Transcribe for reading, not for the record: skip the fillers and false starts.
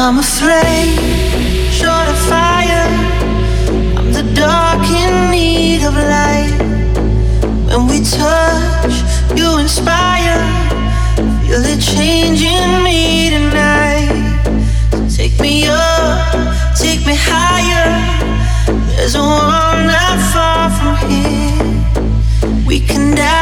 I'm a flame, short of fire. I'm the dark in need of light. When we touch, you inspire. Feel it changing me tonight. Take me up, take me higher. There's a world not far from here. We can die